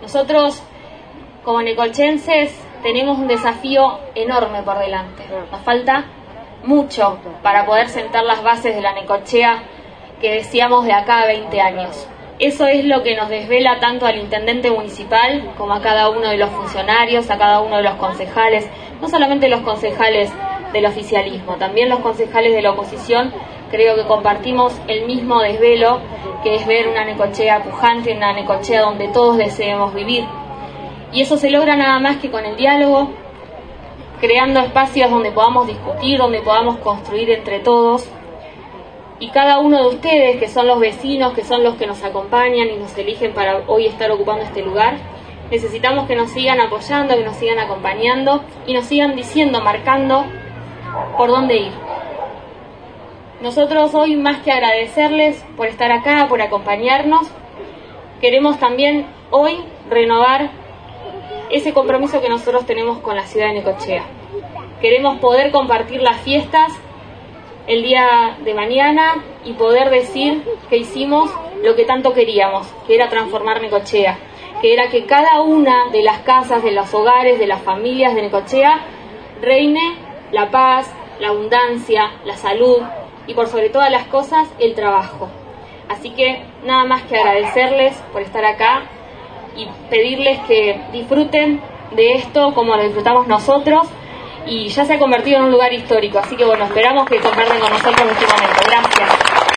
Nosotros, como necolchenses, tenemos un desafío enorme por delante. Nos falta mucho para poder sentar las bases de la Necochea que decíamos de acá a 20 años. Eso es lo que nos desvela tanto al intendente municipal como a cada uno de los funcionarios, a cada uno de los concejales, no solamente los concejales del oficialismo, también los concejales de la oposición. Creo que compartimos el mismo desvelo, que es ver una Necochea pujante, una Necochea donde todos deseemos vivir. Y eso se logra nada más que con el diálogo, creando espacios donde podamos discutir, donde podamos construir entre todos. Y cada uno de ustedes, que son los vecinos, que son los que nos acompañan y nos eligen para hoy estar ocupando este lugar, necesitamos que nos sigan apoyando, que nos sigan acompañando y nos sigan diciendo, marcando por dónde ir. Nosotros hoy, más que agradecerles por estar acá, por acompañarnos, queremos también hoy renovar ese compromiso que nosotros tenemos con la ciudad de Necochea. Queremos poder compartir las fiestas el día de mañana y poder decir que hicimos lo que tanto queríamos, que era transformar Necochea, que era que cada una de las casas, de los hogares, de las familias de Necochea reine la paz, la abundancia, la salud y por sobre todas las cosas el trabajo. Así que nada más que agradecerles por estar acá y pedirles que disfruten de esto como lo disfrutamos nosotros, y ya se ha convertido en un lugar histórico, así que bueno, esperamos que compartan con nosotros este momento. Gracias.